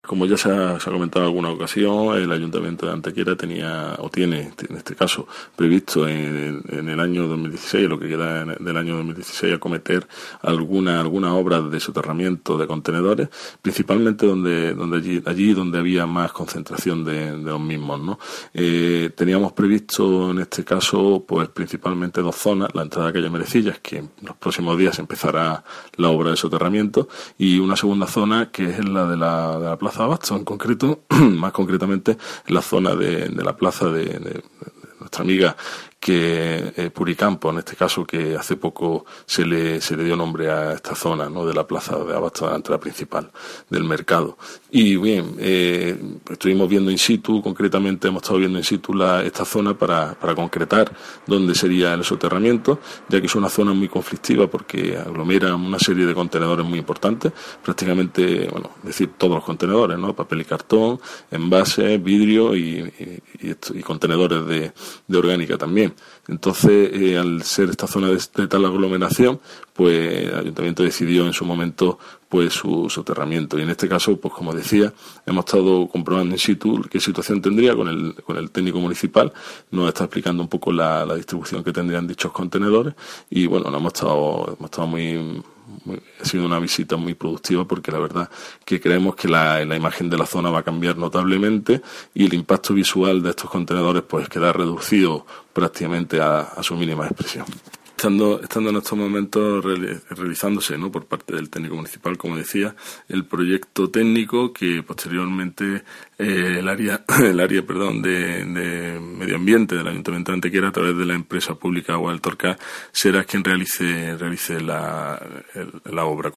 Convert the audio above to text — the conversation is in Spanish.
como ya se ha comentado en alguna ocasión, el Ayuntamiento de Antequera tenía, o tiene, en este caso, previsto en el año 2016, lo que queda del año 2016, acometer alguna obra de soterramiento de contenedores, principalmente allí donde había más concentración de los mismos, ¿no? Teníamos previsto, en este caso, pues principalmente dos zonas: la entrada a calle Merecillas, que en los próximos días empezará la obra de soterramiento, y una segunda zona que es la de la Plaza Abasto, en concreto, más concretamente en la zona de la plaza de nuestra amiga Puricampo, en este caso, que hace poco se le dio nombre a esta zona, ¿no?, de la plaza de Abasto, de la entrada principal del mercado. Y bien, estuvimos viendo in situ, concretamente hemos estado viendo in situ esta zona para concretar dónde sería el soterramiento, ya que es una zona muy conflictiva porque aglomera una serie de contenedores muy importantes, prácticamente, bueno, es decir, todos los contenedores, ¿no?, papel y cartón, envases, vidrio y contenedores de orgánica también. Entonces, al ser esta zona de tal aglomeración, pues el Ayuntamiento decidió en su momento pues su soterramiento, y en este caso, pues como decía, hemos estado comprobando in situ qué situación tendría con el técnico municipal. Nos está explicando un poco la distribución que tendrían dichos contenedores, y bueno, hemos estado ha sido una visita muy productiva, porque la verdad que creemos que la imagen de la zona va a cambiar notablemente, y el impacto visual de estos contenedores pues queda reducido prácticamente a su mínima expresión. Estando en estos momentos realizándose, ¿no?, por parte del técnico municipal, como decía, el proyecto técnico, que posteriormente el área de medio ambiente del Ayuntamiento de Antequera, a través de la empresa pública Agua del Torcal, será quien realice la obra.